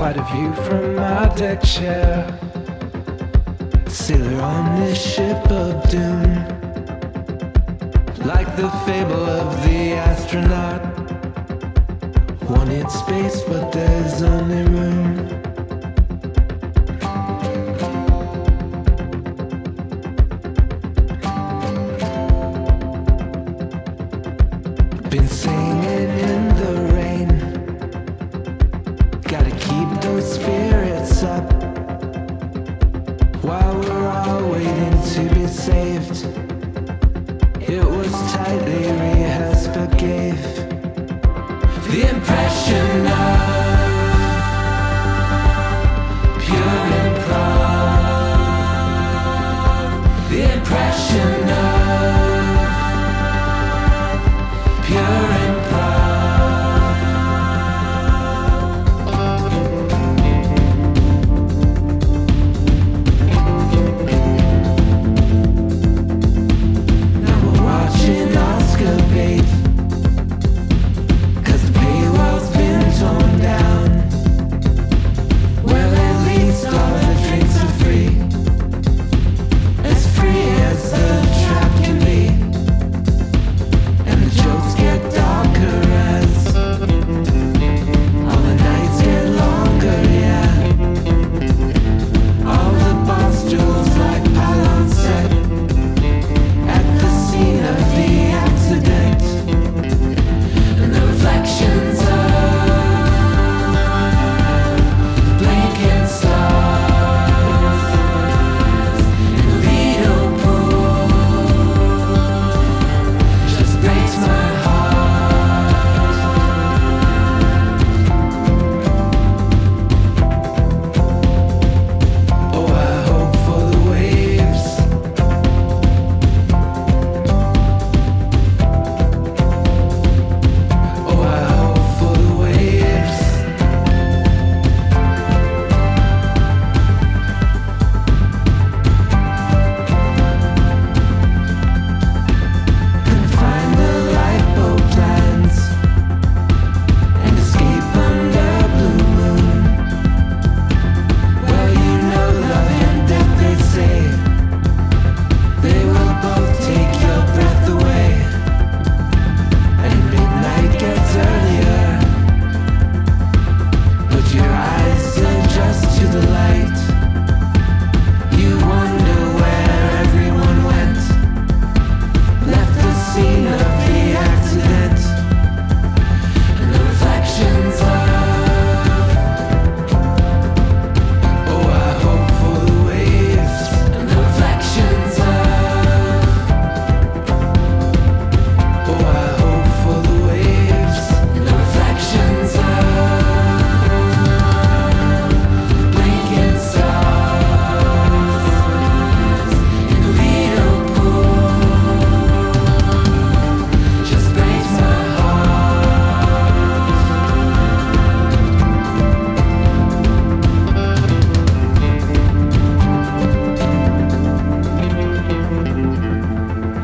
Quite a view from my deck chair. Sailor on this ship of doom, like the fable of the astronaut. Wanted space, but there's only room. Been singing in the rain. Gotta keep those spirits up while we're all waiting to be saved. It was tightly rehearsed but gave the impression